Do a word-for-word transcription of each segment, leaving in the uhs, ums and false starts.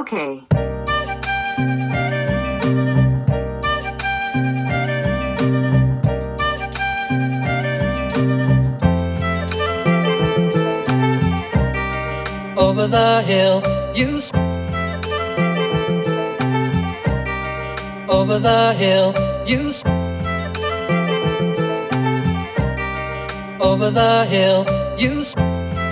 Okay. Over the hill, you s- over the hill, you s- over the hill, you s-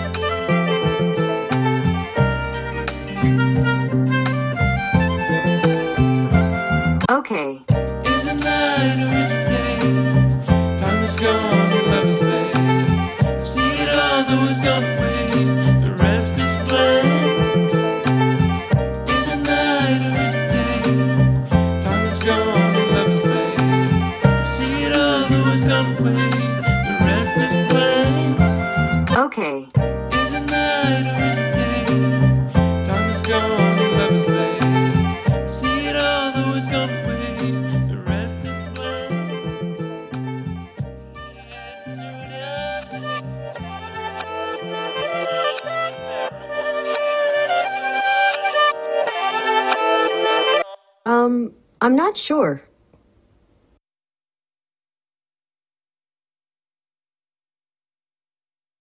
Okay. Is it night or is it day? Time is gone, your love is fade. See it all, though it's gone away. The rest is blank. Is it night or is it day? Time is gone, your love is fade. See it all, though it's gone away. The rest is blank. Okay. Is it night or is it day? Time is gone, your love is fade. See it all, though it's gone away. The rest is blank. Um, I'm not sure.